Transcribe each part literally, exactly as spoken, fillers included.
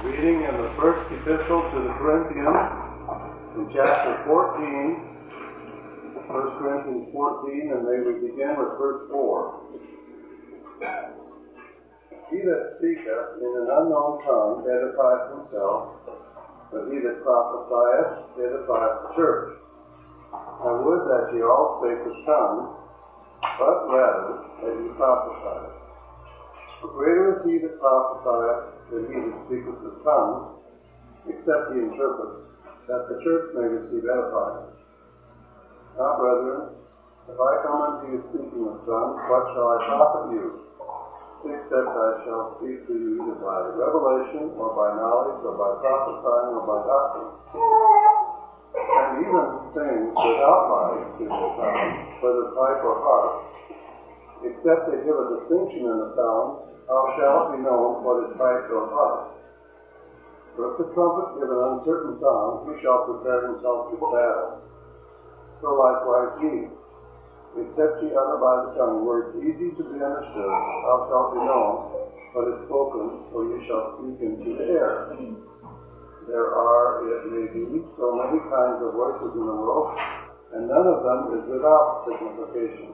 Reading in the first epistle to the Corinthians, in chapter fourteen, First Corinthians fourteen, and they would begin with verse four. He that speaketh in an unknown tongue edifieth himself, but he that prophesieth edifieth the church. I would that ye all spake with tongues, but rather that ye prophesied. For greater is he that prophesieth than he that speaketh with tongues, except he interpret, that the church may receive edifying. Now, brethren, if I come unto you speaking with tongues, what shall I profit you? Except I shall speak to you either by revelation, or by knowledge, or by prophesying, or by doctrine. And even things without life give the sound, whether pipe or harp, except they give a distinction in the sound, how shall it be known what is pipe or harp? For if the trumpet give an uncertain sound, he shall prepare himself to battle. So likewise ye, except ye utter by the tongue words easy to be understood, how shall it be known what is spoken, for ye shall speak into the air. There are, it may be, so many kinds of voices in the world, and none of them is without signification.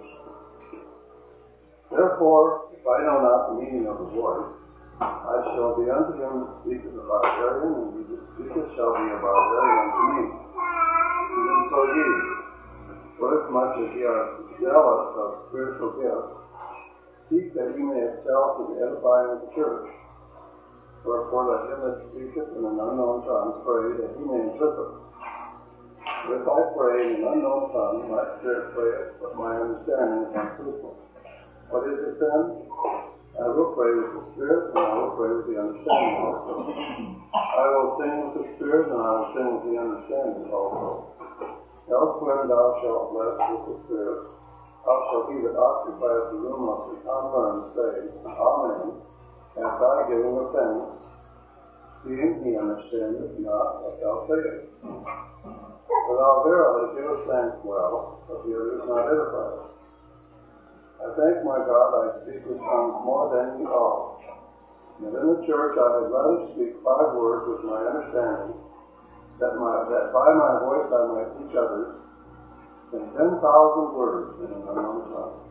Therefore, if I know not the meaning of the voice, I shall be unto him that speaketh a barbarian, and he that speaketh shall be a barbarian unto me. Even so ye, forasmuch as ye are zealous of spiritual gifts, seek that ye may excel to the edifying of the church. Wherefore let him that speaketh in an unknown tongue pray that he may interpret. For if I pray in an unknown tongue, my spirit prayeth, but my understanding is unfruitful. What is it then? I will pray with the Spirit, and I will pray with the understanding also. I will sing with the Spirit, and I will sing with the understanding also. Else when thou shalt bless with the Spirit, how shall he that occupieth the room of the unlearned say, Amen, at thy giving of thanks, seeing he understandeth not what thou sayest? For thou verily givest thanks well, but the other is not edified. I thank my God I speak with tongues more than ye all. And in the church I had rather speak five words with my understanding, that, my, that by my voice I might teach others, than ten thousand words in an unknown tongue.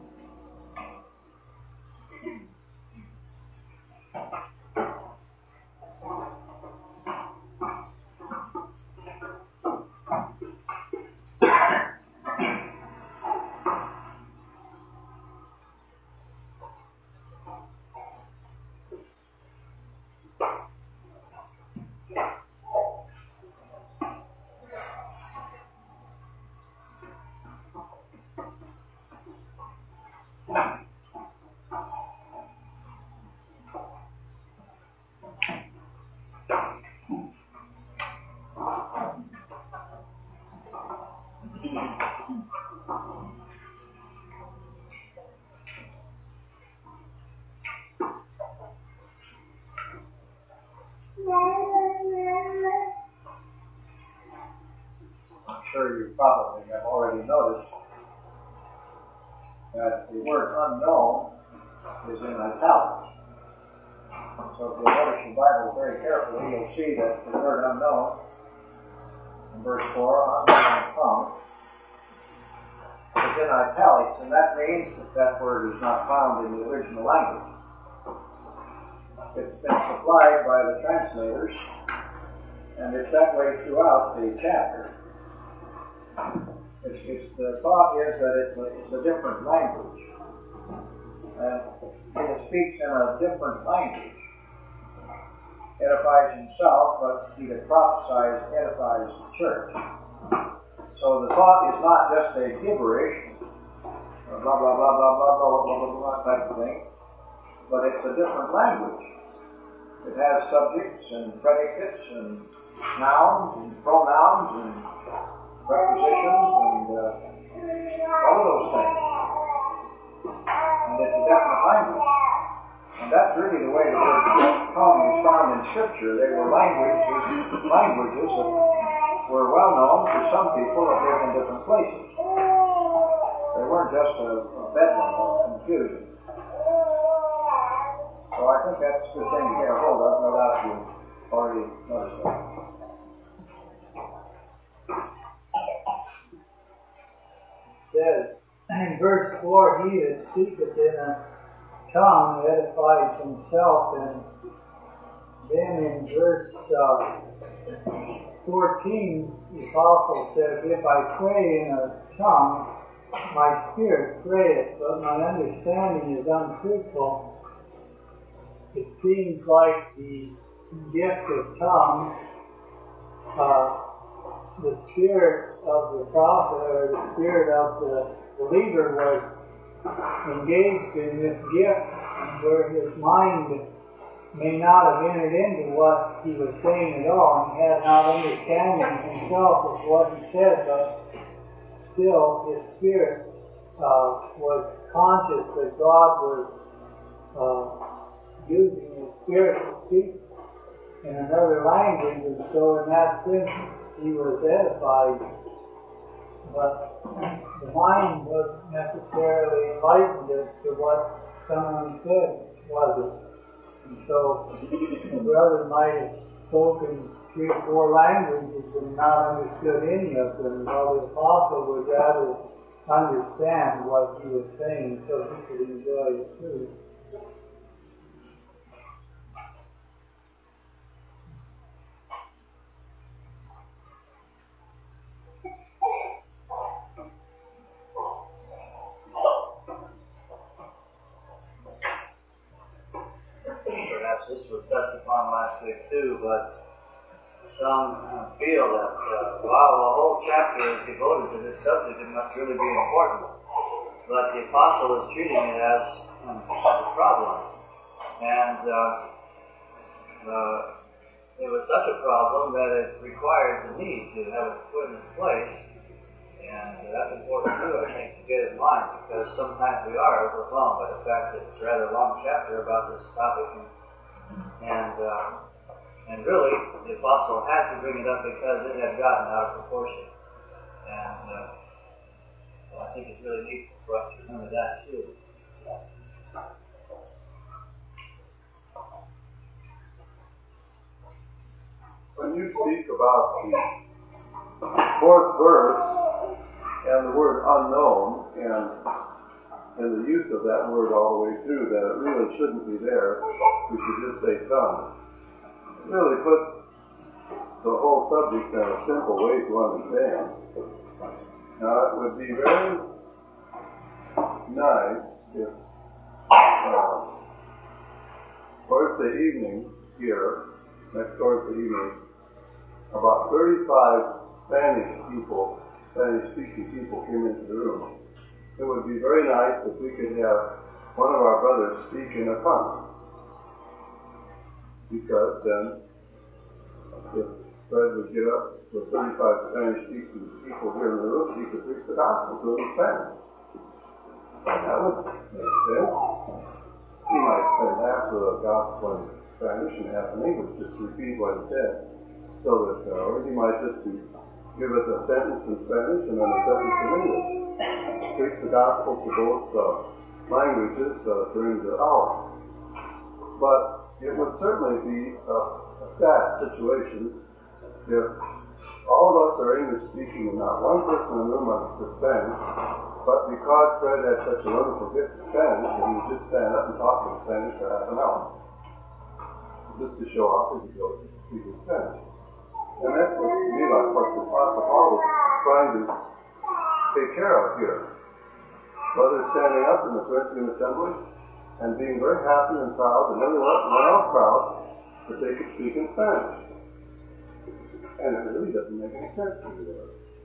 I'm sure you probably have already noticed that the word unknown is in italics. So if you notice your Bible very carefully, you'll see that the word unknown, in verse four, unknown tongue, is in italics, and that means that that word is not found in the original language. It's been supplied by the translators, and it's that way throughout the chapter. It's, it's, the thought is that it's a, it's a different language. And it speaks in a different language. Edifies himself, but he that prophesies edifies the church. So the thought is not just a gibberish, blah, blah, blah, blah, blah, blah, blah, blah, blah, blah, type of thing, but it's a different language. It has subjects and predicates and nouns and pronouns and prepositions and uh, all of those things. And it's a definite language. And that's really the way the word tongue is found in Scripture. They were languages, languages that were well known to some people that lived in different places. They weren't just a, a bedlam of confusion. So I think that's a good thing to get a hold of, no doubt you he that speaketh in a tongue edifies himself. And then in verse uh, fourteen, the Apostle says, if I pray in a tongue, my spirit prayeth, but my understanding is untruthful. It seems like the gift of tongues, uh, the spirit of the prophet or the spirit of the believer was engaged in this gift, where his mind may not have entered into what he was saying at all, and he had not understanding himself of what he said, but still his spirit uh, was conscious that God was uh, using his spirit to speak in another language, and so in that sense he was edified. But the mind wasn't necessarily enlightened as to what someone said, was it? And so the brother might have spoken three or four languages and not understood any of them, while the apostle would rather understand what he was saying so he could enjoy it too. This was touched upon last week too, but some uh, feel that uh, while the whole chapter is devoted to this subject, it must really be important. But the apostle is treating it as, um, as a problem. And uh, uh, it was such a problem that it required the need to have it put in place. And uh, that's important too, I think, to get in mind, because sometimes we are overwhelmed by the fact that it's a rather long chapter about this topic. And, And uh, and really, the apostle had to bring it up because it had gotten out of proportion. And uh, so I think it's really neat for us to remember that too. When you speak about the fourth verse and the word unknown, and and the use of that word all the way through, that it really shouldn't be there, we should just say tongue. It really puts the whole subject in a simple way to understand. Now, it would be very nice if uh, Thursday evening here, next Thursday evening, about thirty-five Spanish people, Spanish-speaking people came into the room. It would be very nice if we could have one of our brothers speak in a tongue. Because then, if Fred would get up with thirty-five Spanish-speaking people here in the room, he could preach the gospel to them in Spanish. That would make sense. He might spend half of the gospel in Spanish and half in English, just to repeat what he said. So that, uh, or he might just be, give us a sentence in Spanish and then a sentence in English. Preach the gospel to both uh, languages uh, during the hour. But it would certainly be a, a sad situation if all of us are English speaking and not one person in the room understood Spanish, but because Fred had such a wonderful gift of Spanish, that he would just stand up and talk in Spanish for half an hour. Just to show off that he goes to speak in Spanish. And that's what to me like what the Apostle Paul was trying to take care of here. Brothers standing up in the Corinthian assembly and being very happy and proud, and everyone else proud that they could speak in Spanish. And it really doesn't make any sense to me.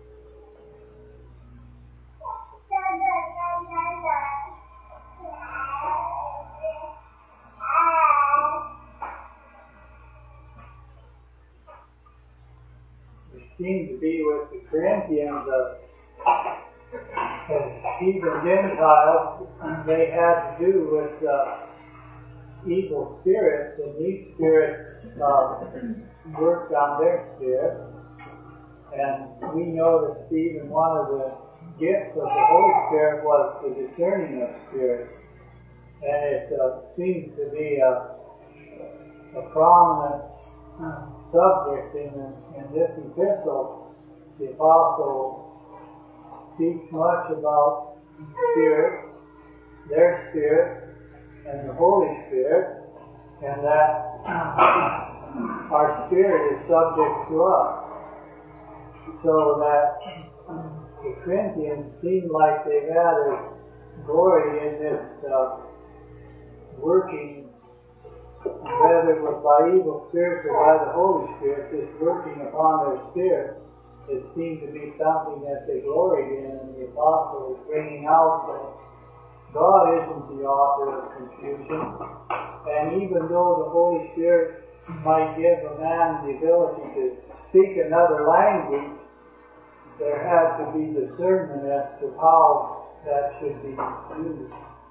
It seemed to be with the Corinthians, uh, as heathen Gentiles, they had to do with uh, evil spirits, and these spirits uh, worked on their spirit. And we know that even one of the gifts of the Holy Spirit was the discerning of spirits. And it uh, seems to be a, a prominent uh, subject in, the, in this epistle. The Apostle speaks much about spirit, their spirit and the Holy Spirit, and that our spirit is subject to us. So that the Corinthians seem like they've had a glory in this uh, working, whether it was by evil spirits or by the Holy Spirit, this working upon their spirit. It seemed to be something that they gloried in, and the apostle is bringing out that God isn't the author of confusion. And even though the Holy Spirit might give a man the ability to speak another language, there had to be discernment as to how that should be used.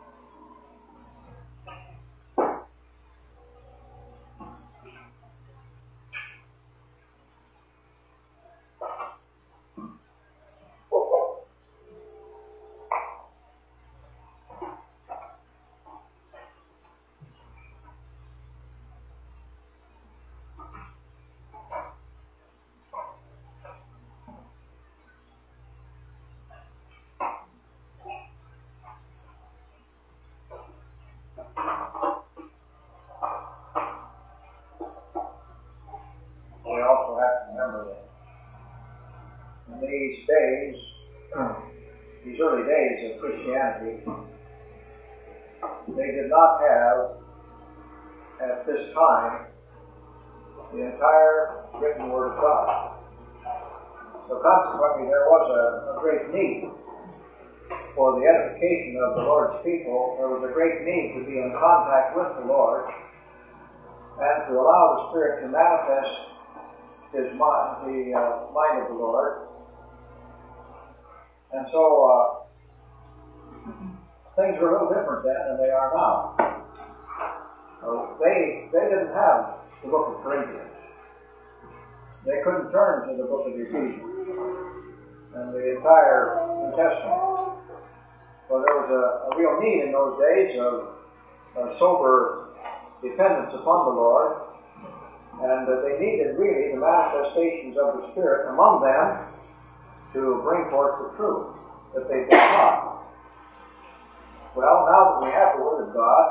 These days, these early days of Christianity, they did not have, at this time, the entire written Word of God. So consequently, there was a, a great need for the edification of the Lord's people. There was a great need to be in contact with the Lord and to allow the Spirit to manifest His mind, the uh, mind of the Lord. And so, uh, things were a little different then than they are now. So they, they didn't have the book of Corinthians. They couldn't turn to the book of Ephesians and the entire New Testament. So there was a, a real need in those days of, of sober dependence upon the Lord, and uh, they needed really the manifestations of the Spirit among them to bring forth the truth that they've been taught. Well, now that we have the Word of God,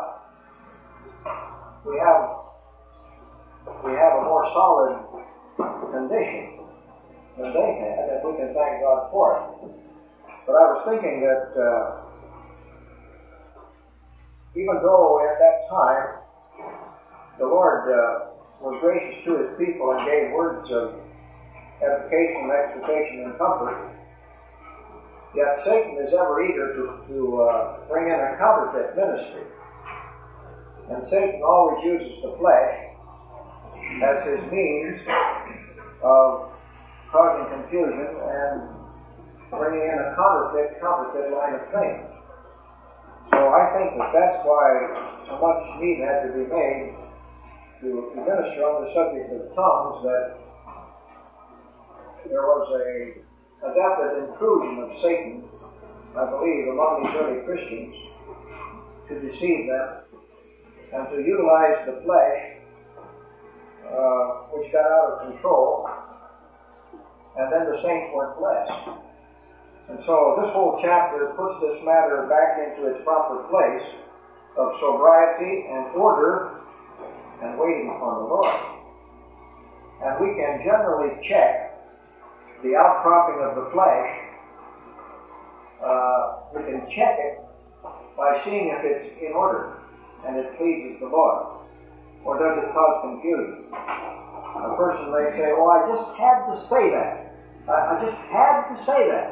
we have we have a more solid condition than they had, and we can thank God for it. But I was thinking that uh, even though at that time the Lord uh, was gracious to His people and gave words of edification, exhortation, and comfort, yet Satan is ever eager to, to uh, bring in a counterfeit ministry. And Satan always uses the flesh as his means of causing confusion and bringing in a counterfeit, counterfeit line of things. So I think that that's why so much need had to be made to, to minister on the subject of tongues, that there was a, a definite intrusion of Satan, I believe, among these early Christians to deceive them and to utilize the flesh, uh, which got out of control, and then the saints weren't blessed. And so this whole chapter puts this matter back into its proper place of sobriety and order and waiting upon the Lord. And we can generally check the outcropping of the flesh. Uh, we can check it by seeing if it's in order and it pleases the Lord, or does it cause confusion. A person may say, "Oh, I just had to say that. I, I just had to say that."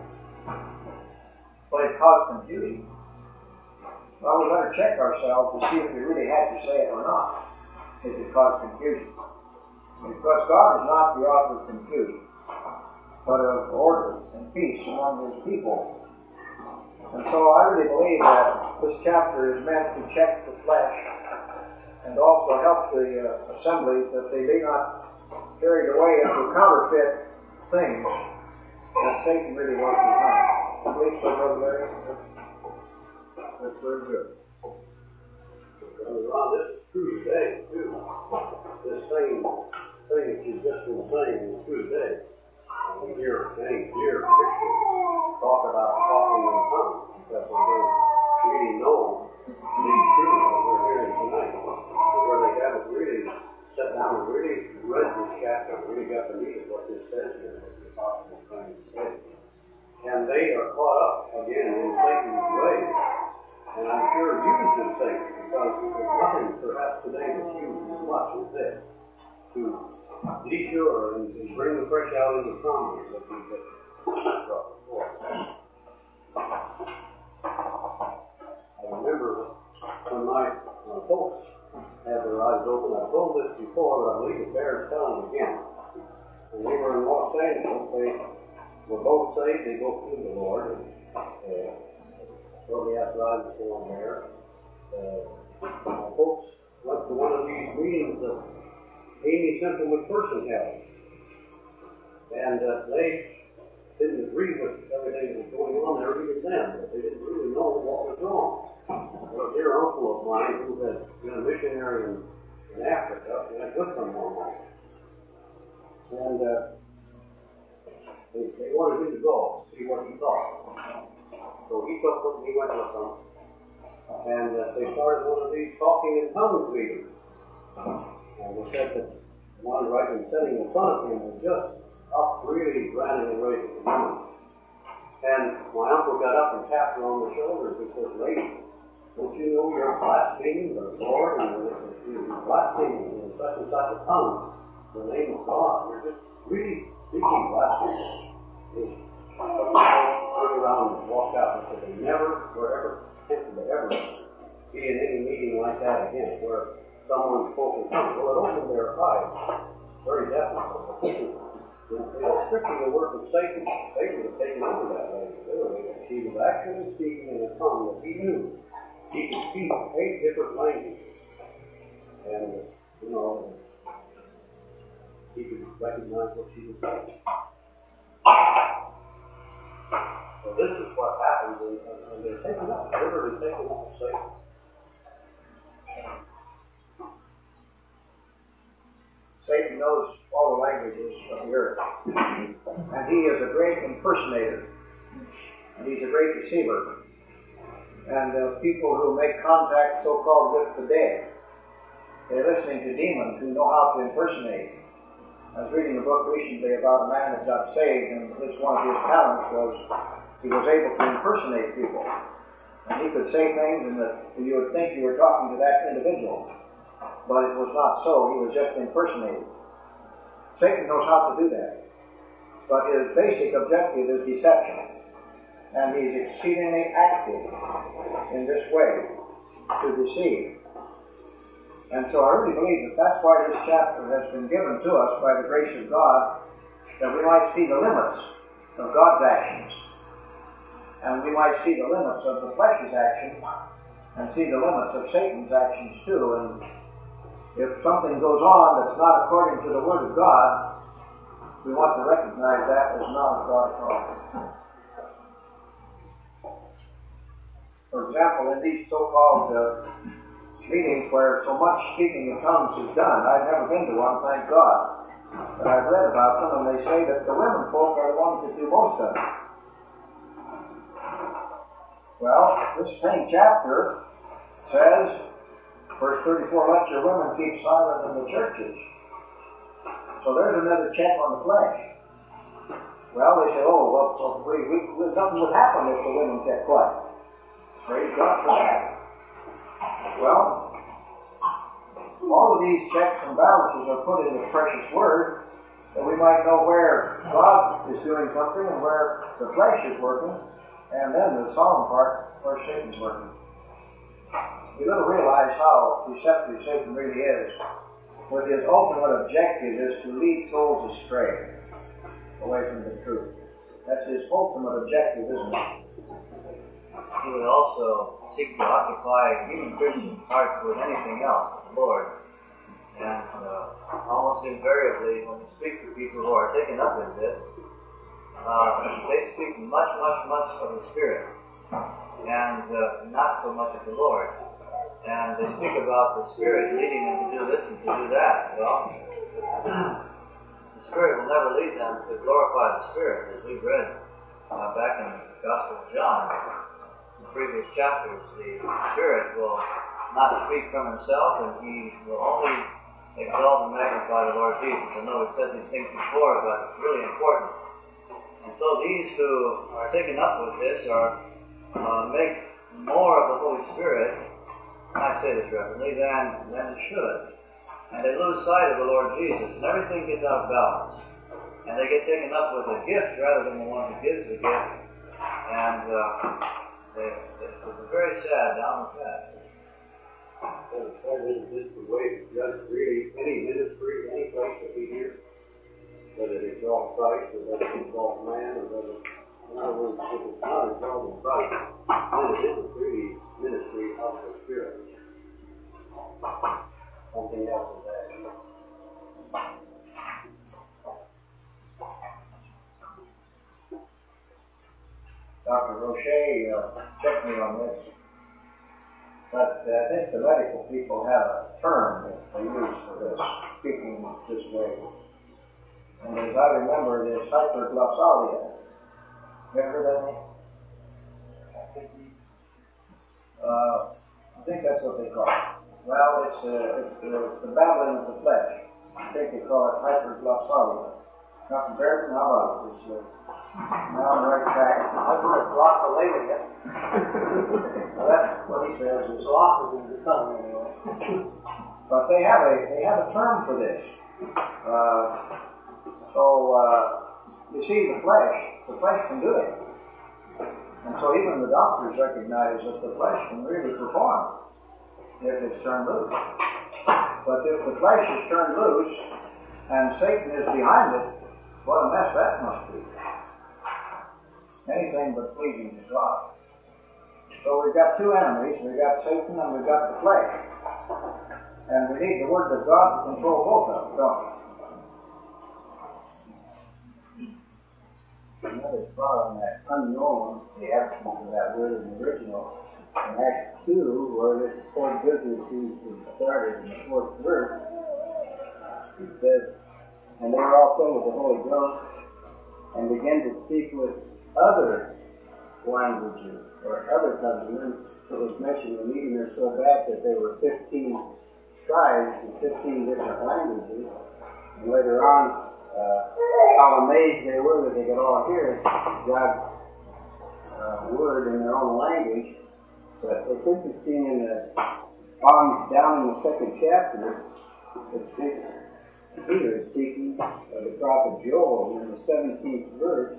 But it caused confusion. Well, we better check ourselves to see if we really had to say it or not, if it caused confusion. Because God is not the author of confusion, but of order and peace among His people. And so I really believe that this chapter is meant to check the flesh and also help the uh, assemblies that they be not carried away into counterfeit things that Satan really wants behind. I believe so, Brother Larry. That's very good. Brother Ron, this is true today, too. This same thing that you've just been saying is true today. We hear things here, Christians talk about talking in tongues because they don't really know these truths that we're hearing tonight, where they haven't really sat down and really read this chapter, really got the meat of what this says here, what the apostle is trying to say. And they are caught up again in Satan's ways. And I'm sure used in Satan, because there's nothing perhaps today that's used as much as this, to detour and, and bring the fresh out into commerce that we get brought before. I remember when my uh, folks had their eyes open, I've told this before, but I believe it bears telling again. When they were in Los Angeles, they were both saved, they both knew the Lord, and uh, shortly after I was born there, uh, my folks went to one of these meetings that Amy Central McPherson held. And uh, they didn't agree with everything that was going on there even then, but they didn't really know what was wrong. Well, a dear uncle of mine who had been a missionary in, in Africa went with them one night. And uh, they, they wanted him to go, see what he thought. So he took them, he went with them, and uh, they started one of these talking in tongues meetings. And they said that one right in sitting in front of him was just up really ranting and raving. And my uncle got up and tapped her on the shoulder and said, "Lady, don't you know you're blaspheming the Lord and you're blaspheming in such and such a tongue, the name of God? You're just really speaking blasphemy." Turned around and walked out and said they never were ever tempted to ever be in any meeting like that again, where someone spoke in tongues. Well, it opened their eyes very definitely. They were strictly the work of Satan. They would have taken over that lady. Literally, she was actually speaking in a tongue that he knew. He could speak eight different languages. And, you know, he could recognize what she was saying. So this is what happens, and, and they're taken up, literally taken up Satan. Satan knows all the languages of the earth. And he is a great impersonator. And he's a great deceiver. And uh, people who make contact so-called with the dead, they're listening to demons who know how to impersonate. I was reading a book recently about a man that got saved, and his, one of his talents was he was able to impersonate people. And he could say things and that you would think you were talking to that individual. But it was not so. He was just impersonating. Satan knows how to do that. But his basic objective is deception. And he's exceedingly active in this way to deceive. And so I really believe that that's why this chapter has been given to us by the grace of God, that we might see the limits of God's actions. And we might see the limits of the flesh's action, and see the limits of Satan's actions too. And if something goes on that's not according to the Word of God, we want to recognize that as not of God at all. For example, in these so-called uh, meetings where so much speaking in tongues is done, I've never been to one, thank God, but I've read about them, and they say that the women folk are the ones that do most of it. Well, this same chapter says, verse thirty-four, let your women keep silent in the churches. So there's another check on the flesh. Well, they say, oh, well, we, we, nothing would happen if the women kept quiet. Praise God for that. Well, all of these checks and balances are put in the precious Word, that we might know where God is doing something and where the flesh is working, and then the solemn part where Satan's working. You don't realize how deceptive Satan really is. With his ultimate objective is to lead souls astray away from the truth. That's his ultimate objective, isn't it? He would also seek to occupy human Christians' hearts with anything else, the Lord. And uh, almost invariably, when you speak to people who are taken up in this, uh, they speak much, much, much of the Spirit, and uh, not so much of the Lord. And they speak about the Spirit leading them to do this and to do that. Well, the Spirit will never lead them to glorify the Spirit, as we've read uh, back in the Gospel of John. the previous chapters, the Spirit will not speak from himself, and he will only exalt and magnify the Lord Jesus. I know we've said these things before, but it's really important. And so these who are taken up with this are uh, make more of the Holy Spirit, I say this reverently, than, than it should. And they lose sight of the Lord Jesus, and everything gets out of balance. And they get taken up with a gift rather than the one who gives the gift. And uh, they, it's, it's very sad down the path. And that is just the way to judge really any ministry, any place that we hear, whether it exalts Christ or whether it exalts man or whether, in other words, if it's not exalting Christ, then it isn't really ministry of the Spirit. Something else is added. Doctor Roche uh, checked me on this. But uh, I think the medical people have a term that they use for this, speaking this way. And as I remember, it is hyperglossalia. You ever heard that name? Uh, I think that's what they call it. Well, it's, uh, it's, uh, it's the babbling of the flesh. I think they call it hyperglossalia. Doctor Barrett, how about it? It's, uh, now on the right track. Hyperglossolalia. Well, that's what he says is Glosses in the tongue, anyway. But they have a they have a term for this. Uh, so uh, you see, the flesh, the flesh can do it, and so even the doctors recognize that the flesh can really perform if it's turned loose. But if the flesh is turned loose and Satan is behind it, what a mess that must be. Anything but pleasing to God. So we've got two enemies. We've got Satan and we've got the flesh. And we need the Word of God to control both of them, don't we? Another thought on that unknown, the absence of that word in the original. In Acts two, where this fourth business is started in the fourth verse, it says, and they were all filled with the Holy Ghost and began to speak with other languages or other tongues. It was mentioned in the meeting there so back that there were fifteen tribes and fifteen different languages. And later on, uh, how amazed they were that they could all hear God's uh, word in their own language. But it's interesting in the on down in the second chapter, it's Peter is speaking of the prophet Joel in the seventeenth verse.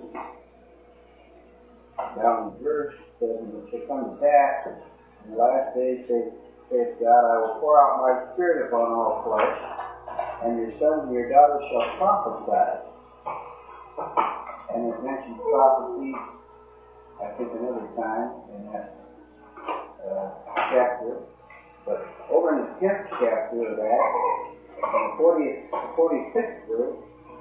Down in verse says, and it shall come to pass in the last days, saith God, I will pour out my spirit upon all flesh, and your sons and your daughters shall prophesy. And it mentions prophecy, I think, another time in that uh, chapter. But over in the tenth chapter of that, in the fortieth, forty-sixth verse,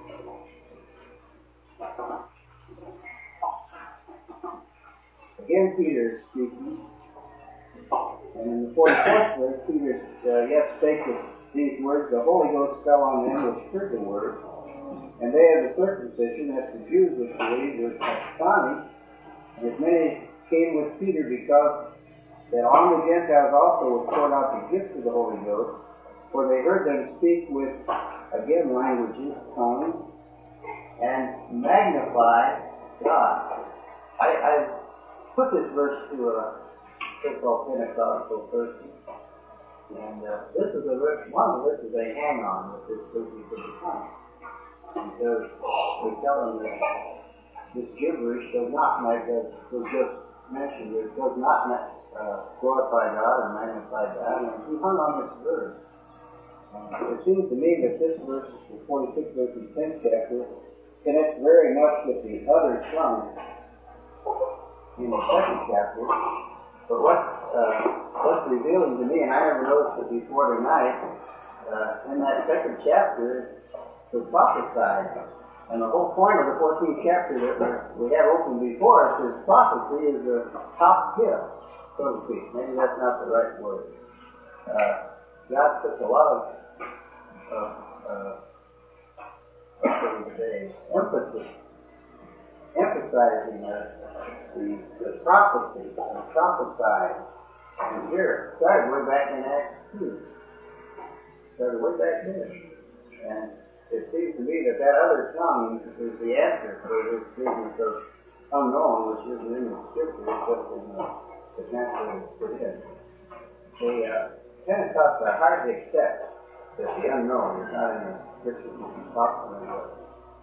again, Peter is speaking, and in the forty-fourth verse, Peter uh, yet spake with these words, the Holy Ghost fell on them which heard the word, and they had the circumcision, as the Jews which believed were astonished, and as many came with Peter, because that on the Gentiles also was poured out the gift of the Holy Ghost, for they heard them speak with, again, languages, tongues, and magnify God. I, I put this verse to a so-called Pentecostal person, and uh, this is a verse, one of the verses they hang on with this verse of the tongue, because we tell them that this gibberish does not, like as was just mentioned, it does not uh, glorify God or magnify God, and he hung on this verse. Uh, it seems to me that this verse, the forty-sixth verse of the tenth chapter, connects very much with the other tongue in the second chapter. But what, uh, what's revealing to me, and I never noticed it before tonight, uh, in that second chapter, to prophesy. And the whole point of the fourteenth chapter that we have open before us is prophecy is the top gift, so to speak. Maybe that's not the right word. Uh, God puts a lot of uh, uh, what do we say? emphasis, emphasis emphasizing the, the, the prophecy, the prophesied. And here, started way back in Acts two. Started way back there. And it seems to me that that other tongue is the answer for this business of unknown, which isn't in the scripture, it's just in the, the naturally put in. The uh, Pentecostals are hard to accept that the unknown is not in the scripture, it's possible in the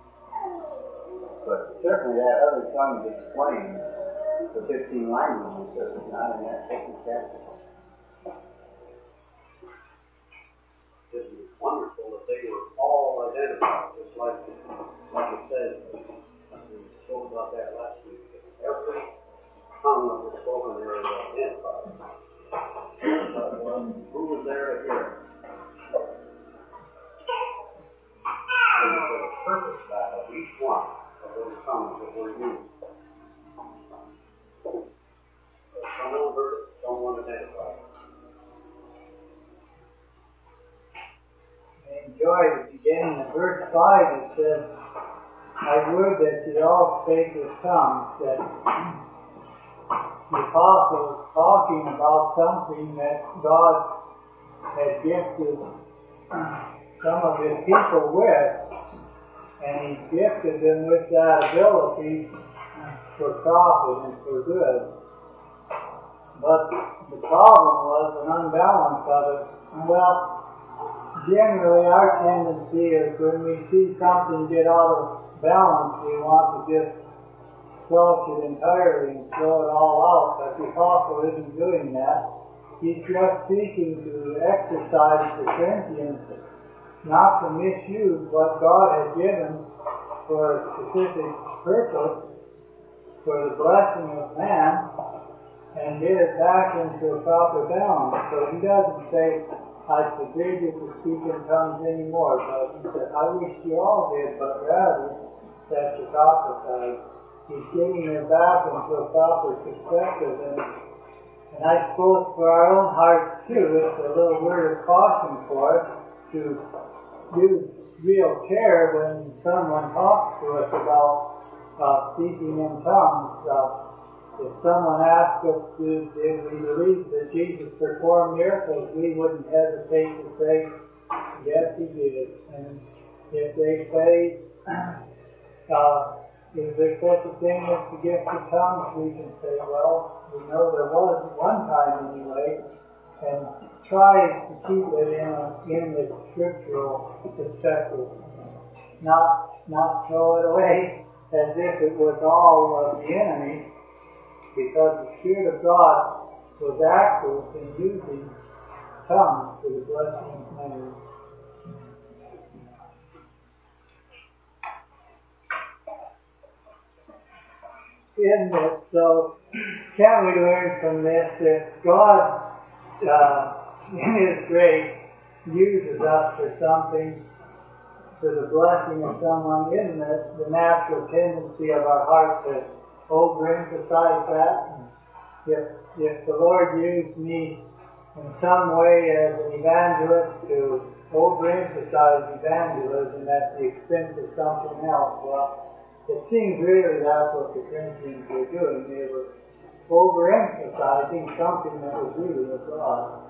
But certainly that other tongue explains the fifteen languages that is not in that second chapter. It was wonderful that they were all identified, just like, like it says. We spoke about that last week. Every tongue that was spoken there was identified. But, um, who was there to hear it? There was a purpose of each one of those tongues that were used. So someone heard it, someone identified it. I enjoy the beginning of verse five. It says, I would that ye all spake with tongues. That the apostle was talking about something that God had gifted some of his people with, and he gifted them with that ability for profit and for good. But the problem was an unbalance of it. Well, generally, our tendency is when we see something get out of balance, we want to just squelch it entirely and throw it all out. But the apostle isn't doing that. He's just seeking to exercise the Corinthians not to misuse what God has given for a specific purpose, for the blessing of man, and get it back into a proper balance. So he doesn't say, I forbid you to speak in tongues anymore. But he said, I wish you all did, but rather that you prophesied. He's getting it back into a proper perspective. And, and I suppose for our own hearts too, it's a little word of caution for us to use real care when someone talks to us about uh, speaking in tongues. Uh, If someone asked us to, if we believe that Jesus performed miracles, we wouldn't hesitate to say, yes, he did. And if they say, uh, is there such a thing as the gift of tongues, we can say, well, we know there was one time anyway, and try to keep it in, a, in the scriptural perspective. Not, not throw it away as if it was all of the enemy, because the Spirit of God was active in using tongues for the blessing of man. In this, so can we learn from this that God, uh, in His grace, uses us for something, for the blessing of someone? Isn't it the natural tendency of our heart to overemphasize that? If, if the Lord used me in some way as an evangelist to overemphasize evangelism at the expense of something else, well, it seems really that's what the Corinthians were doing. They were overemphasizing something that was really of God.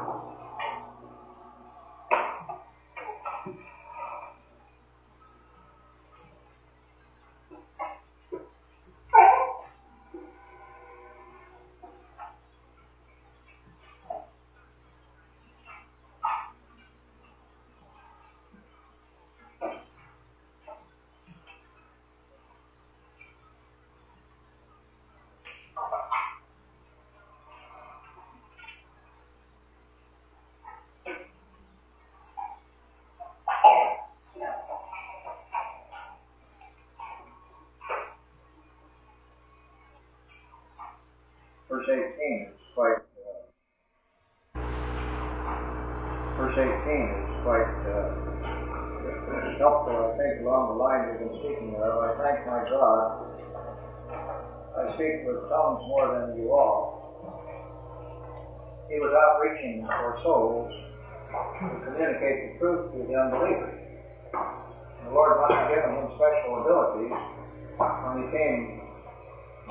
Verse eighteen is quite, uh, verse eighteen is quite uh, helpful, I think, along the lines we've been speaking of. I thank my God. I speak with tongues more than you all. He was out reaching for souls to communicate the truth to the unbelievers. And the Lord must have given him special abilities when he came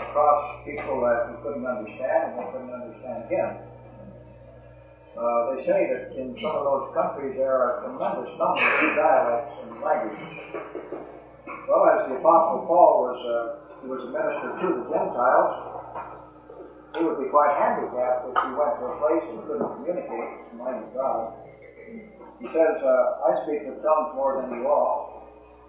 across people that he couldn't understand and they couldn't understand him. Uh, they say that in some of those countries there are tremendous numbers of dialects and languages. Well, as the Apostle Paul was, uh, he was a minister to the Gentiles, he would be quite handicapped if he went to a place and couldn't communicate with the mind of God. He says, uh, I speak with tongues more than you all.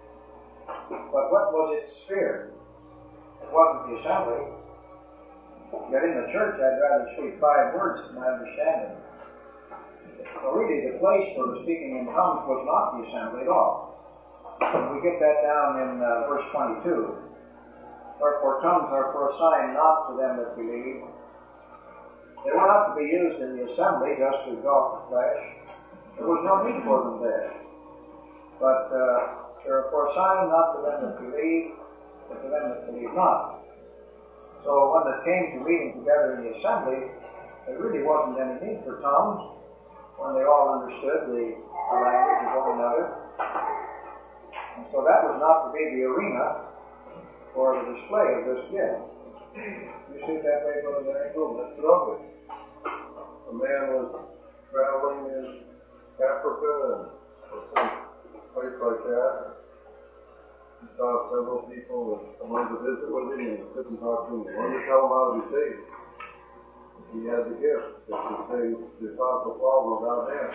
But what was its sphere? It wasn't the assembly. Yet in the church I'd rather speak five words than I understand them. Well, really, the place for the speaking in tongues was not the assembly at all. And we get that down in uh, verse twenty-two. Wherefore tongues are for a sign not to them that believe. They were not to be used in the assembly just to exalt the flesh. There was no need for them there. But uh, they are for a sign not to them that believe, but to them that believe not. So when it came to meeting together in the assembly, there really wasn't any need for tongues when they all understood the, the language of one another. And so that was not to be the arena for the display of this gift. You see it that way, Brother Larry? That's lovely. A man was traveling in Africa and or some place like that. He saw several people that wanted to visit with him and he couldn't talk to them. He wanted to tell them how to be saved. He had the gift that could say the Apostle Paul was out there.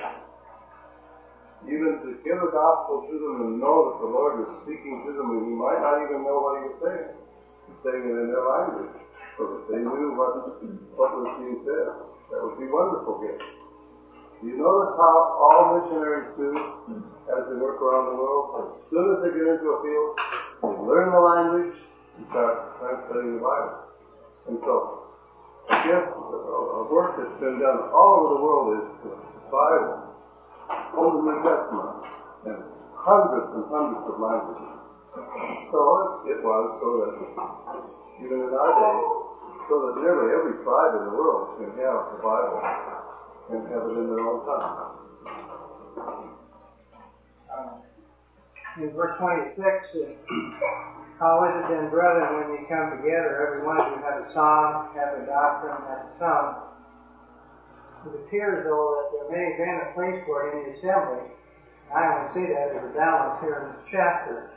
Even to give the gospel to them and know that the Lord was speaking to them, and he might not even know what he was saying. He's saying it in their language, so that they knew what, what was being said. That would be a wonderful gift. Do you notice how all missionaries do as they work around the world? As soon as they get into a field, they learn the language and start translating the Bible. And so, a gift, a work that's been done all over the world is the Bible, Old and New Testament, and hundreds and hundreds of languages. So it was so that, even in our day, so that nearly every tribe in the world can have the Bible and have it in their own tongue. In verse twenty-six, how is it then, brethren, when ye come together, every one of you have a song, have a doctrine, have a tongue? It appears, though, that there may have been a place for it in the assembly. I only see that as a balance here in this chapter.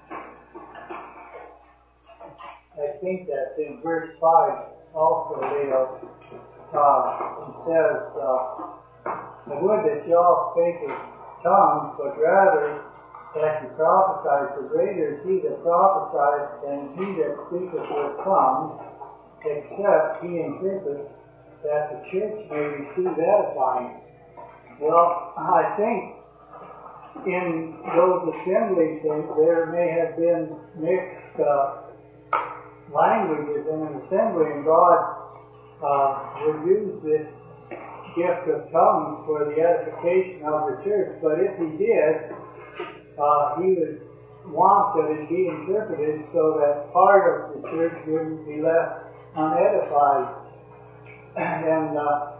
I think that in verse five also, Leo, uh, it says, uh, I would that y'all spake with tongues, but rather that you prophesy, for greater is he that prophesies than he that speaketh with tongues, except he interpret, that the church may receive edifying. Well, I think in those assemblies there may have been mixed uh, languages in an assembly, and God uh, would use this gift of tongues for the edification of the church. But if he did, uh, he would want that it be interpreted so that part of the church wouldn't be left unedified. And uh,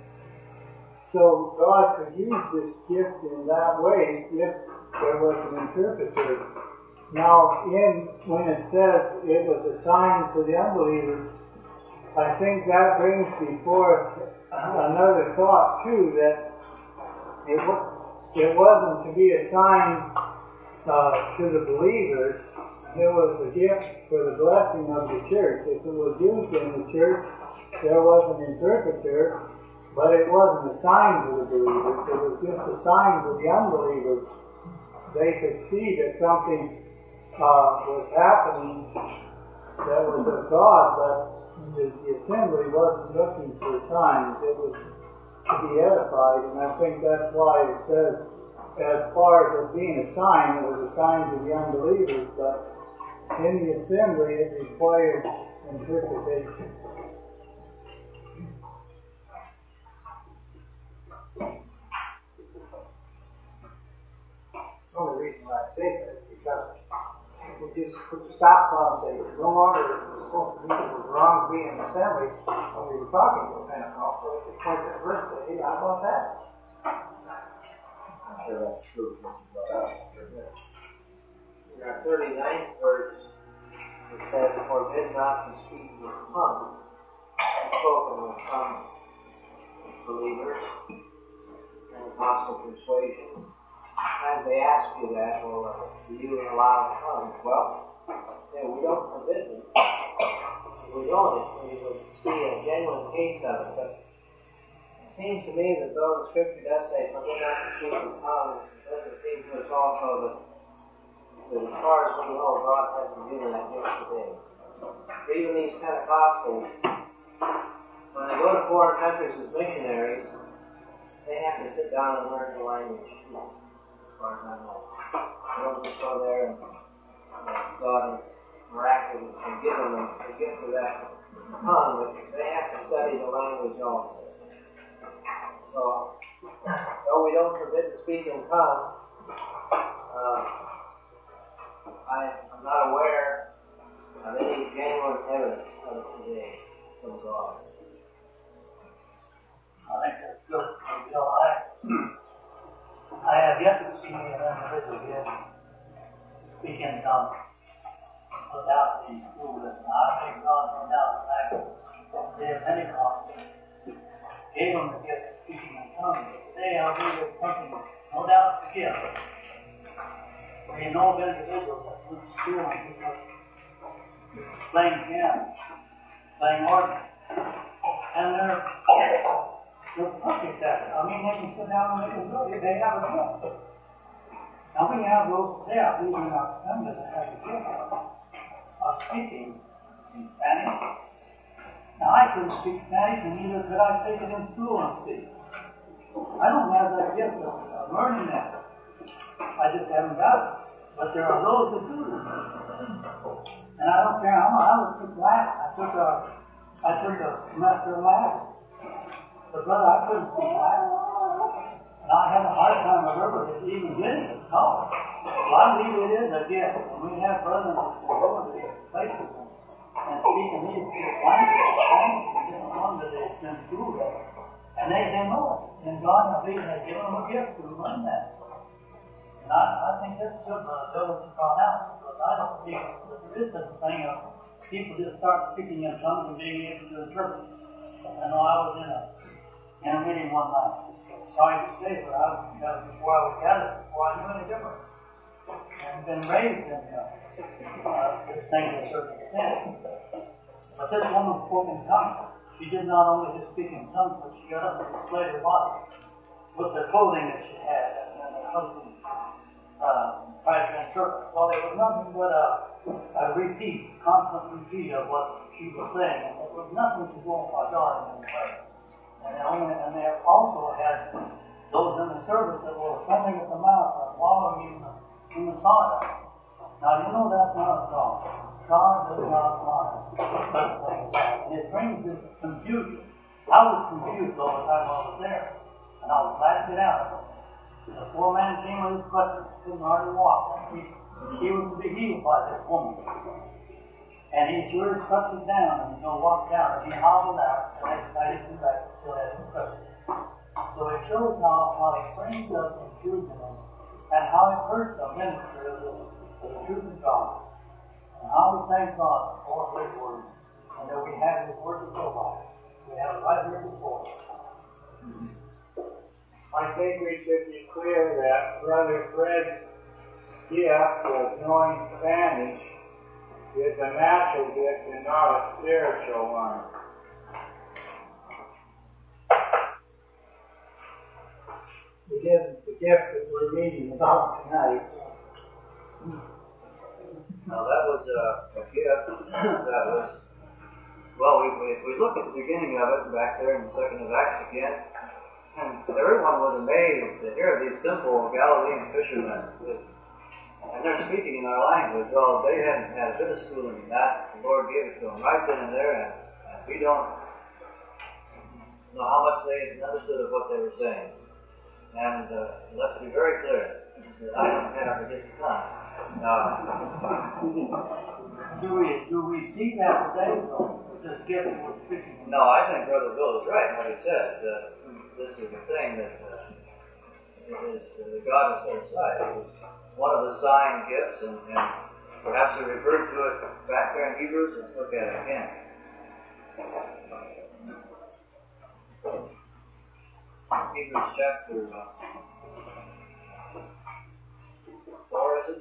so God could use this gift in that way if there was an interpreter. Now, in when it says it was a sign to the unbelievers, I think that brings before us another thought too, that it, it wasn't to be a sign uh, to the believers. It was a gift for the blessing of the church. If it was used in the church, there was an interpreter, but it wasn't a sign to the believers. It was just a sign to the unbelievers. They could see that something uh, was happening that was of God, but the, the assembly wasn't looking for signs. It was to be edified, and I think that's why it says, as far as it being a sign, it was a sign to the unbelievers, but in the assembly it required interpretation. The only reason why I say that is because we just put the stop sign and say it's no longer supposed to be, it was wrong to be in the assembly when we were talking about Pentecost. So it's point that verse and say, hey, how about that? I'm sure that's true. In our thirty-ninth verse, it says, forbid not to speak with tongues, spoken with some believers and apostle persuasion. And they ask you that, well, uh, do you allow tongues? Well, yeah, we don't forbid them. We don't if we would see a genuine case of it. But it seems to me that though the Scripture does say, forbid not to speak with tongues, it doesn't seem to us also that, that as far as we know, God hasn't given that gift today. Even these Pentecostals, when they go to foreign countries as missionaries, they have to sit down and learn the language too, as far as I know. They don't just go there and uh, God is miraculous and given them the gift of that tongue, but they have to study the language also. So, though we don't forbid to speak in tongues, uh, I, I'm not aware of any genuine evidence of it today from God. I think that's good. You know, I, I have yet to see an individual here speak in tongues without being schooled. And I think God, no doubt, the fact that the day of Pentecost gave them the gift of speaking in tongues. But today, I believe there's something, no doubt, the gift. We know of individuals that went to school and people playing piano, playing organ, and they're They're perfect at it. I mean, they can sit down and they can do it. They have a gift. Now we have those there, even in our family, that have a gift of speaking in Spanish. Now I couldn't speak Spanish, and neither could I take it in school and speak. I don't have that gift of, of learning that. I just haven't got it. But there are those that do. And I don't care how much. I was took Latin. I took a, I took a semester of Latin. But brother, I couldn't speak Latin. And I had a hard time of ever even getting it at all. So I believe it is a gift. When we have brothers that go to these places and speak in these languages, Spanish and different ones that they've been schooled at, and they, they know it. And God, I believe, has given them a gift to learn that. And I, I think that's good, Brother Bill, what you brought out. Because I don't think that there is such a thing of people just start speaking in tongues and being able to interpret. I know I was in a in a meeting one night. Sorry to say, but I was, that was before I was gathered, before I knew any different. And been raised in uh, uh, this thing to a certain extent. But this woman spoke in tongues. She did not only just speak in tongues, but she got up and displayed her body with the clothing that she had, and her husband uh, tried to interpret. Well, there was nothing but a, a repeat, constant repeat of what she was saying. And there was nothing to glorify God in this way. And they, only, and they also had those in the service that were foaming at the mouth and wallowing in the, in the sawdust. Now, you know that's not a God. God does not mind such things. And it brings this confusion. I was confused all the time I was there. And I was glad to get out of it. The poor man came with his crutches, couldn't hardly walk. And he, he was to be healed by this woman. And he threw his crutches down and you know, walked out, and he hobbled out, and next night he came back and still had his crutches. So it shows how, how it brings us confusion and how it hurts the minister of the, of the truth of God. And how we thank God for His Word, and that we have His Word to go by. We have it right here before us. I think we should be clear that Brother Fred's gift of knowing Spanish is a natural gift and not a spiritual one. The gift, the gift that we're reading about tonight. Now that was a, a gift that was, well, we, we, we look at the beginning of it back there in the second of Acts again, and everyone was amazed to hear these simple Galilean fishermen. And they're speaking in our language. Well, they hadn't had a bit of schooling in that. The Lord gave it to them right then and there, and, and we don't know how much they understood of what they were saying. And uh, let's be very clear that I don't have to get the time. Uh, do we do we see that today? So this gift was speaking. No, I think Brother Bill is right in what he said. Uh, this is the thing that uh, is uh, God has set aside. It was one of the sign gifts, and, and Perhaps we referred to it back there in Hebrews. Let's look at it again. Hebrews chapter four, is it?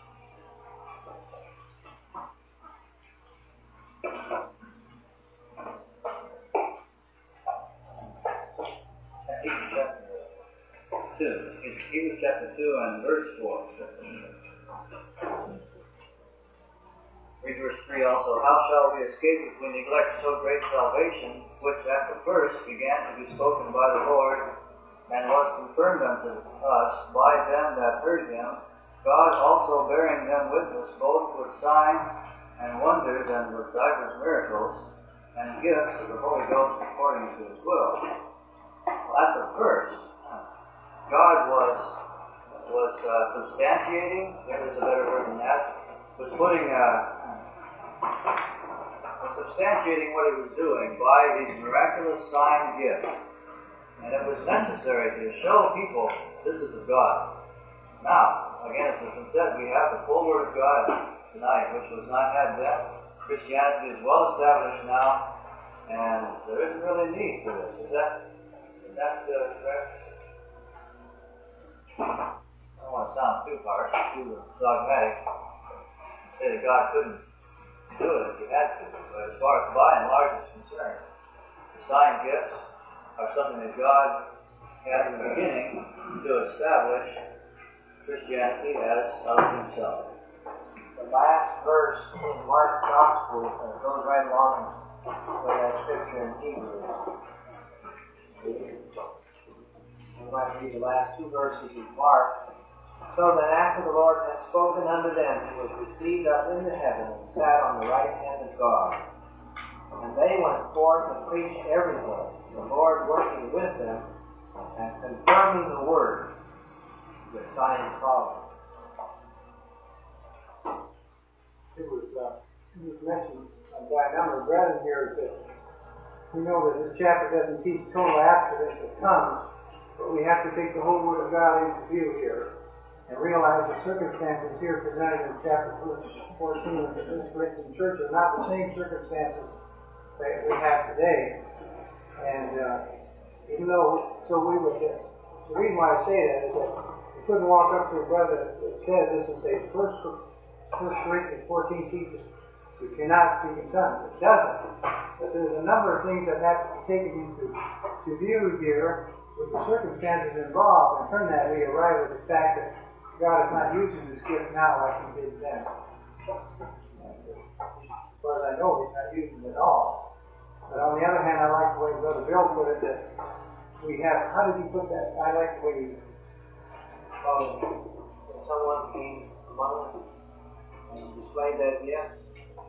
Hebrews chapter two. Hebrews chapter two and verse four. Read verse three also. How shall we escape if we neglect so great salvation, which at the first began to be spoken by the Lord, and was confirmed unto us by them that heard him, God also bearing them witness both with signs and wonders and with divers miracles and gifts of the Holy Ghost according to his will. Well, at the first, God was was uh, substantiating, there is a better word than that, was putting uh, was substantiating what he was doing by these miraculous sign gifts. And it was necessary to show people this is of God. Now, again, as has been said, we have the full Word of God tonight, which was not had then. Christianity is well established now, and there isn't really need for this. Is that, is that uh, correct? I don't want to sound too harsh, too dogmatic. Say that God couldn't do it if he had to. But as far as by and large is concerned, the sign gifts are something that God had in the beginning to establish Christianity as of himself. The last verse in Mark's Gospel uh, goes right along with that scripture in Hebrews. We might read the last two verses of Mark. So then after the Lord had spoken unto them, he was received up into heaven and sat on the right hand of God. And they went forth and preached everywhere, the Lord working with them and confirming the word with signs following. It was, uh, it was mentioned by a number of brethren here that we know that this chapter doesn't teach total abstinence of tongues, but we have to take the whole Word of God into view here and realize the circumstances here presented in chapter fourteen of the First Corinthian church are not the same circumstances that we have today. And uh, even though, so we would, uh, the reason why I say that is that you couldn't walk up to a brother that says this and say, First Corinthians fourteen teaches you cannot speak in tongues. It doesn't. But there's a number of things that have to be taken into to view here with the circumstances involved, and from that we arrive at the fact that God is not using this gift now like he did then. As far as I know, he's not using it at all. But on the other hand, I like the way Brother Bill put it, that we have, how did he put that? I like the way he, Um, when someone came among us and displayed that gift,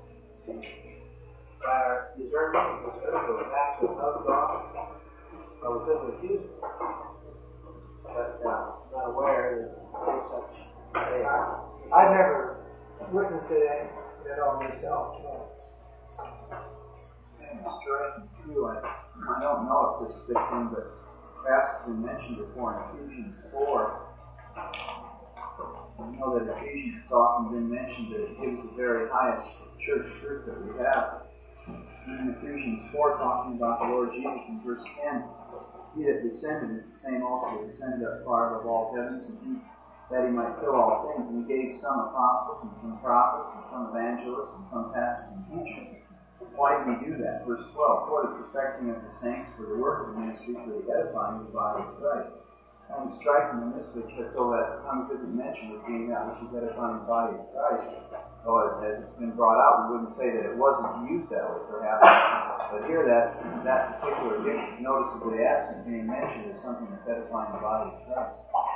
by our discernment, was it was actually of God, or was it refused? But uh, not aware that there is such a I've never witnessed it at all myself. So. And striking too, I, I don't know if this fits in, but perhaps it's been mentioned before in Ephesians four. I know that Ephesians has often been mentioned that it gives the very highest church fruit that we have. In Ephesians four, talking about the Lord Jesus in verse ten, he that descended is the same also descended up far above all heavens, and he, that he might fill all things. And he gave some apostles, and some prophets, and some evangelists, and some pastors and teachers. Why did he do that? Verse twelve, for the perfecting of the saints, for the work of the ministry, for the edifying of the body of Christ. And it's striking in this which so that tongues isn't mentioned as being that which is edifying the body of Christ. Though as it's been brought out, we wouldn't say that it wasn't used that way, perhaps. But here, that that particular gift is noticeably absent, being mentioned as something that's edifying the body of Christ.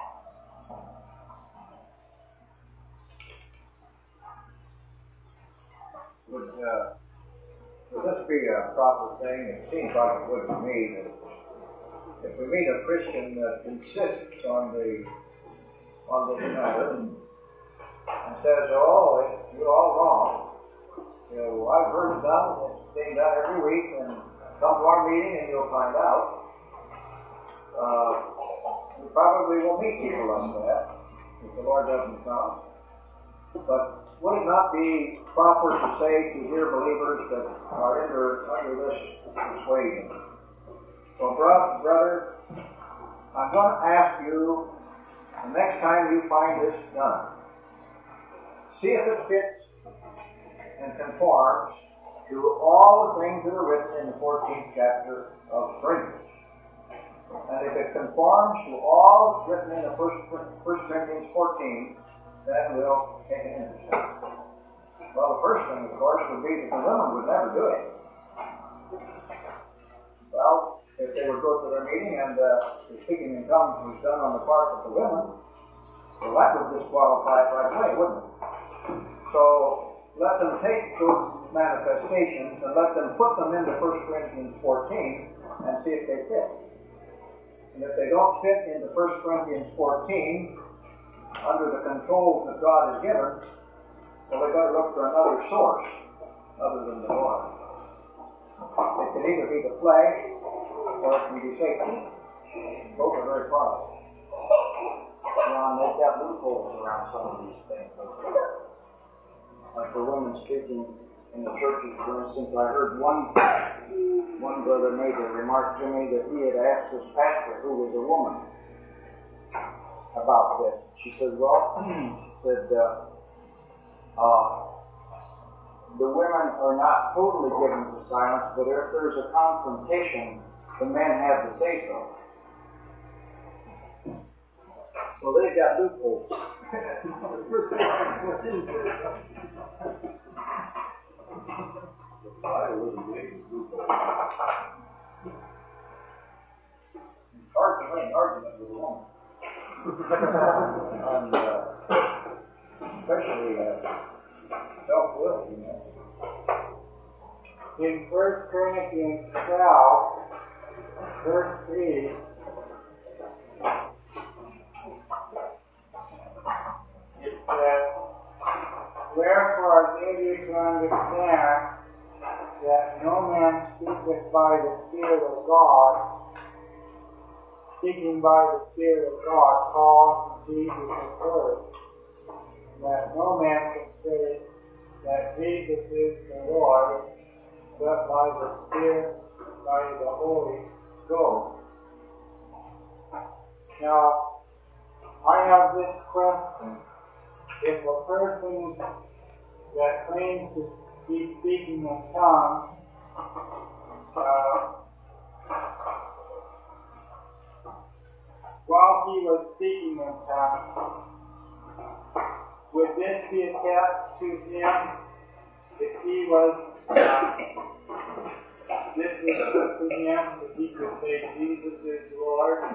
Would, uh, would this be a proper thing? It seems like it would to me that if we meet a Christian that insists on the on the matter and says, "Oh, you're all wrong. You know, I've heard it done. It's being done every week, and come to our meeting and you'll find out." Uh, we probably will meet people like that if the Lord doesn't come. But would it not be proper to say to dear believers that are under, under this persuasion? So, bro- brother, I'm going to ask you, the next time you find this done, see if it fits and conforms to all the things that are written in the fourteenth chapter of Corinthians. And if it conforms to all that's written in the first, First Corinthians fourteen, then we'll take an interest. Well, the first thing, of course, would be that the women would never do it. Well, if they would go to their meeting and uh, the speaking in tongues was done on the part of the women, well, that would disqualify it right away, wouldn't it? So, let them take those manifestations and let them put them into First Corinthians fourteen and see if they fit. And if they don't fit into First Corinthians fourteen, under the controls that God has given, well, they've got to look for another source other than the Lord. It can either be the flesh or it can be Satan. Both are very powerful. John, they've got loopholes around some of these things. Like the women speaking in the churches, for instance, I heard one one brother made a remark to me that he had asked his pastor, who was a woman, about this. She said, well, said, uh, uh, the women are not totally given to silence, but if there's a confrontation, the men have to say so. So they've got loopholes. The Bible isn't making loopholes. It's hard to make an argument with a woman. and uh, especially uh, self-will, you know. In First Corinthians twelve, verse three, it says, wherefore give you to understand that no man speaketh by the Spirit of God, speaking by the Spirit of God, calls Jesus the Word, that no man can say that Jesus is the Lord, but by the Spirit, by the Holy Ghost. Now, I have this question. If a person that claims to be speaking in tongues, uh, while he was speaking in tongues, would this be a test to him if he was, uh, this was good to him, if he could say Jesus is Lord?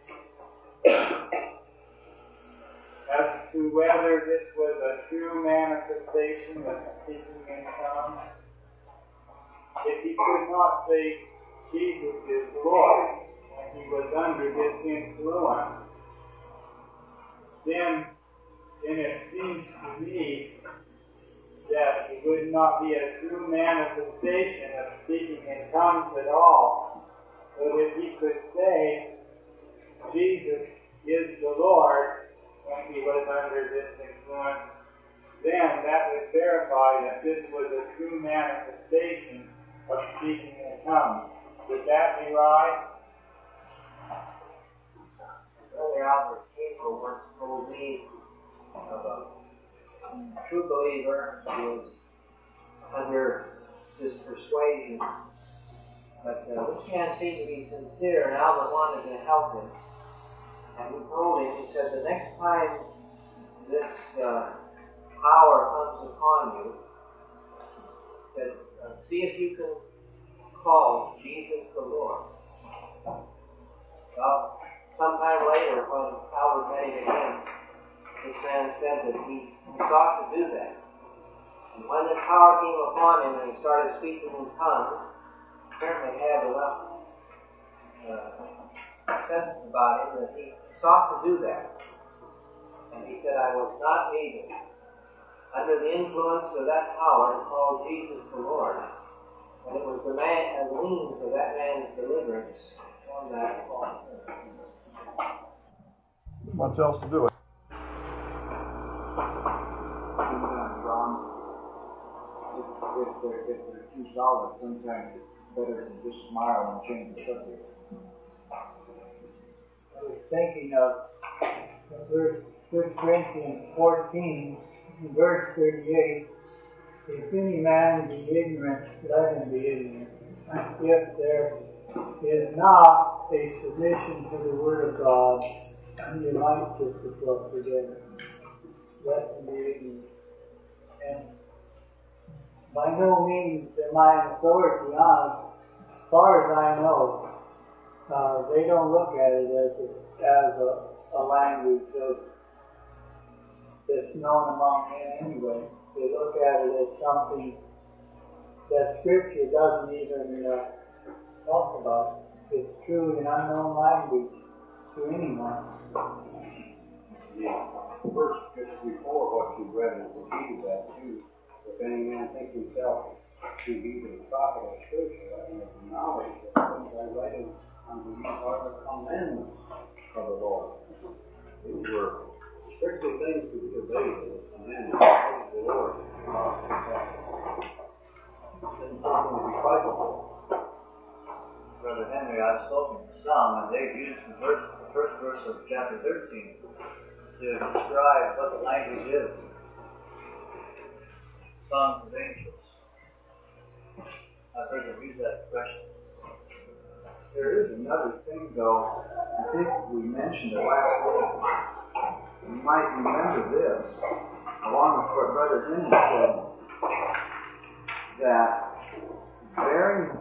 As to whether this was a true manifestation of speaking in tongues, if he could not say Jesus is Lord, and he was under this influence, then, then it seems to me that it would not be a true manifestation of speaking in tongues at all. But if he could say Jesus is the Lord when he was under this influence, then that would verify that this was a true manifestation of speaking in tongues. Would that be right? Brother Albert Campbell once told me of a true believer who was under this persuasion, but uh, this man seemed to be sincere, and Albert wanted to help him. And he told him, he said, the next time this uh, power comes upon you, that uh, see if you can call Jesus the Lord. Well, sometime later, when Albert met him again, this man said that he sought to do that. And when this power came upon him and he started speaking in tongues, apparently had enough uh, sense about him that he sought to do that. And he said, I was not able, under the influence of that power, to call Jesus the Lord. And it was the man, the means of that man's deliverance from that false. What's else to do it? if they're, if they're too solid, sometimes it's better to just smile and change the subject. I was thinking of verse First Corinthians fourteen, verse thirty-eight. If any man be ignorant, let him be ignorant. If there is not a submission to the Word of God, you might just as well forget it. Let him be ignorant. And by no means am I an authority on it. As far as I know, uh, they don't look at it as a, as a, a language of, that's known among men anyway. They look at it as something that Scripture doesn't even uh, talk about. It's true in unknown language to anyone. The verse just before what you read and repeated that too. If any man think himself to be the prophet of Scripture, and of the knowledge of things I write unto you are the commandments of the Lord. These were strictly things to be obeyed, the commandments of the Lord. Then something to be fighting for. Brother Henry, I've spoken to some, and they've used the, verse, the first verse of chapter thirteen to describe what the language is. Sons of angels. I've heard them use that expression. There is another thing, though. I think we mentioned it last week. You might remember this, along with what Brother Henry said, that bearing